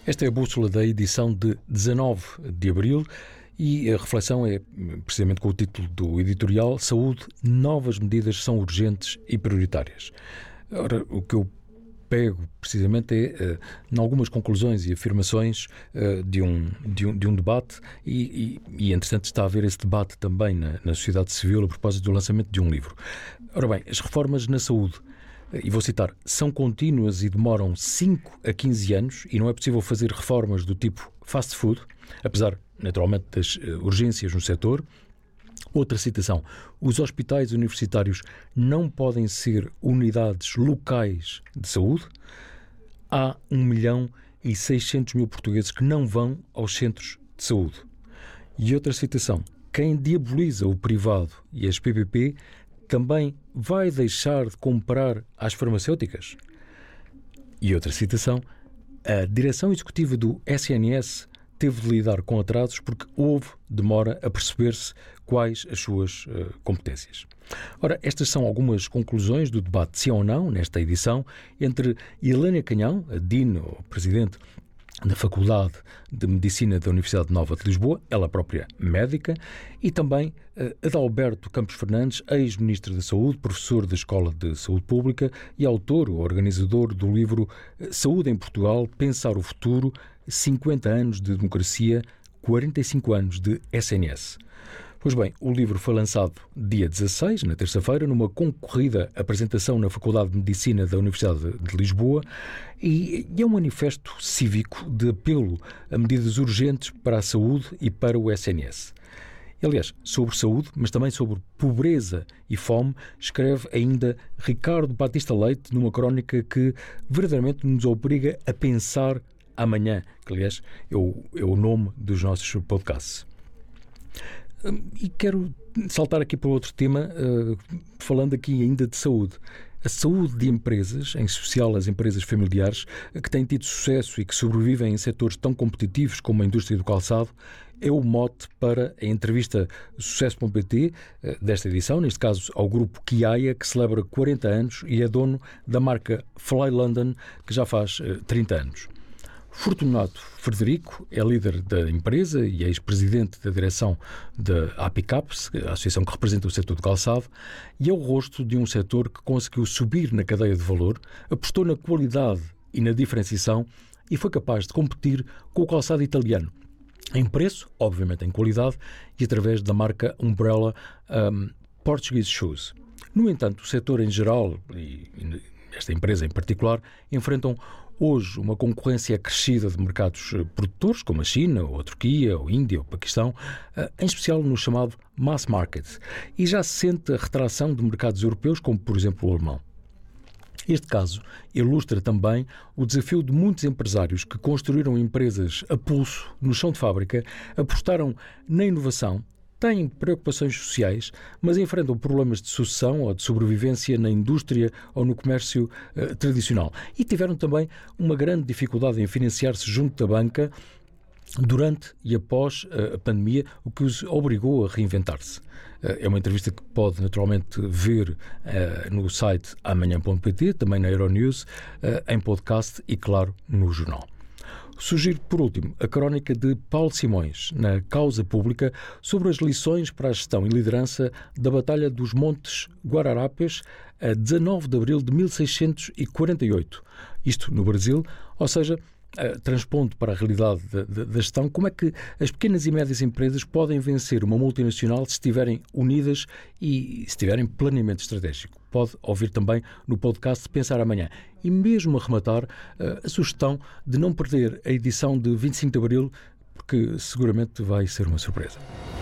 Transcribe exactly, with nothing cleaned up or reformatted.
Esta é a bússola da edição de dezanove de abril e a reflexão é precisamente com o título do editorial: Saúde, novas medidas são urgentes e prioritárias. Ora, o que eu pego precisamente é uh, em algumas conclusões e afirmações uh, de, um, de, um, de um debate e, e, e, entretanto, está a haver esse debate também na, na sociedade civil a propósito do lançamento de um livro. Ora bem, as reformas na saúde, e vou citar, são contínuas e demoram cinco a quinze anos e não é possível fazer reformas do tipo fast food, apesar, naturalmente, das uh, urgências no setor. Outra citação: os hospitais universitários não podem ser unidades locais de saúde. Há um milhão e seiscentos mil portugueses que não vão aos centros de saúde. E outra citação: quem diaboliza o privado e as P P P também vai deixar de comprar às farmacêuticas? E outra citação: a direção executiva do S N S teve de lidar com atrasos porque houve demora a perceber-se quais as suas uh, competências. Ora, estas são algumas conclusões do debate sim ou não, nesta edição, entre Helena Canhão, a Dean, ou Presidente da Faculdade de Medicina da Universidade Nova de Lisboa, ela própria médica, e também uh, Adalberto Campos Fernandes, ex-Ministro da Saúde, professor da Escola de Saúde Pública e autor, ou organizador do livro Saúde em Portugal, Pensar o Futuro, cinquenta anos de democracia, quarenta e cinco anos de S N S. Pois bem, o livro foi lançado dia dezasseis, na terça-feira, numa concorrida apresentação na Faculdade de Medicina da Universidade de Lisboa e é um manifesto cívico de apelo a medidas urgentes para a saúde e para o S N S. Aliás, sobre saúde, mas também sobre pobreza e fome, escreve ainda Ricardo Batista Leite numa crónica que verdadeiramente nos obriga a pensar amanhã, que aliás é o, é o nome dos nossos podcasts. E quero saltar aqui para outro tema, uh, falando aqui ainda de saúde. A saúde de empresas, em especial as empresas familiares, que têm tido sucesso e que sobrevivem em setores tão competitivos como a indústria do calçado, é o mote para a entrevista Sucesso ponto pt uh, desta edição, neste caso ao grupo Kiaia, que celebra quarenta anos e é dono da marca Fly London, que já faz uh, trinta anos. Fortunato Frederico é líder da empresa e ex-presidente da direção da APICAPS, a associação que representa o setor do calçado, e é o rosto de um setor que conseguiu subir na cadeia de valor, apostou na qualidade e na diferenciação e foi capaz de competir com o calçado italiano, em preço, obviamente em qualidade, e através da marca Umbrella um, Portuguese Shoes. No entanto, o setor em geral, e esta empresa em particular, enfrentam hoje uma concorrência acrescida de mercados produtores, como a China, ou a Turquia, ou a Índia, ou o Paquistão, em especial no chamado mass market, e já se sente a retração de mercados europeus, como por exemplo o alemão. Este caso ilustra também o desafio de muitos empresários que construíram empresas a pulso, no chão de fábrica, apostaram na inovação, têm preocupações sociais, mas enfrentam problemas de sucessão ou de sobrevivência na indústria ou no comércio uh, tradicional. E tiveram também uma grande dificuldade em financiar-se junto da banca durante e após uh, a pandemia, o que os obrigou a reinventar-se. Uh, é uma entrevista que pode naturalmente ver uh, no site amanhã ponto pt, também na Euronews, uh, em podcast e, claro, no jornal. Sugiro, por último, a crónica de Paulo Simões, na Causa Pública, sobre as lições para a gestão e liderança da Batalha dos Montes Guararapes, a dezanove de abril de mil seiscentos e quarenta e oito. Isto no Brasil, ou seja, transpondo para a realidade da, da, da gestão, como é que as pequenas e médias empresas podem vencer uma multinacional se estiverem unidas e se estiverem planeamento estratégico. Pode ouvir também no podcast Pensar Amanhã. E mesmo a rematar, a sugestão de não perder a edição de vinte e cinco de abril, porque seguramente vai ser uma surpresa.